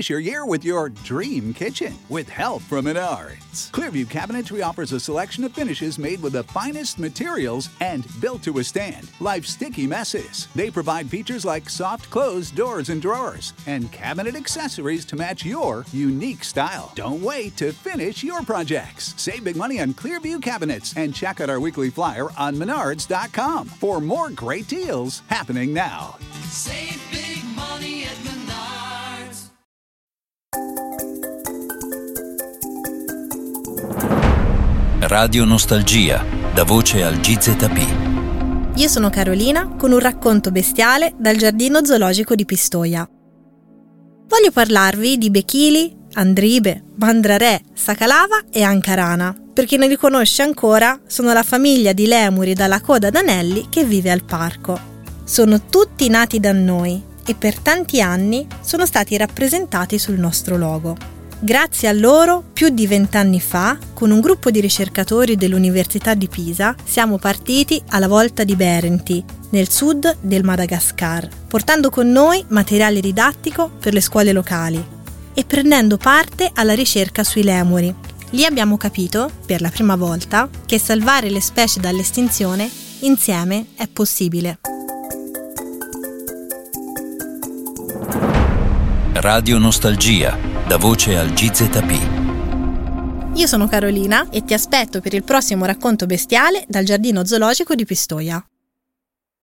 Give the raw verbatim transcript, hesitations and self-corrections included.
Finish your year with your dream kitchen with help from Menards. Clearview Cabinetry offers a selection of finishes made with the finest materials and built to withstand life's sticky messes. They provide features like soft close doors and drawers and cabinet accessories to match your unique style. Don't wait to finish your projects. Save big money on Clearview Cabinets and check out our weekly flyer on menards dot com for more great deals happening now. Save big money at Menards. Radio Nostalgia, da voce al G Z P. Io sono Carolina con un racconto bestiale dal giardino zoologico di Pistoia. Voglio parlarvi di Bechili, Andribe, Mandrare, Sacalava e Ancarana. Per chi non li conosce ancora, sono la famiglia di lemuri dalla coda d'anelli che vive al parco. Sono tutti nati da noi e per tanti anni sono stati rappresentati sul nostro logo. Grazie a loro, più di vent'anni fa, con un gruppo di ricercatori dell'Università di Pisa, siamo partiti alla volta di Berenti, nel sud del Madagascar, portando con noi materiale didattico per le scuole locali e prendendo parte alla ricerca sui lemuri. Lì abbiamo capito, per la prima volta, che salvare le specie dall'estinzione insieme è possibile. Radio Nostalgia, da voce al G Z P. Io sono Carolina e ti aspetto per il prossimo racconto bestiale dal giardino zoologico di Pistoia.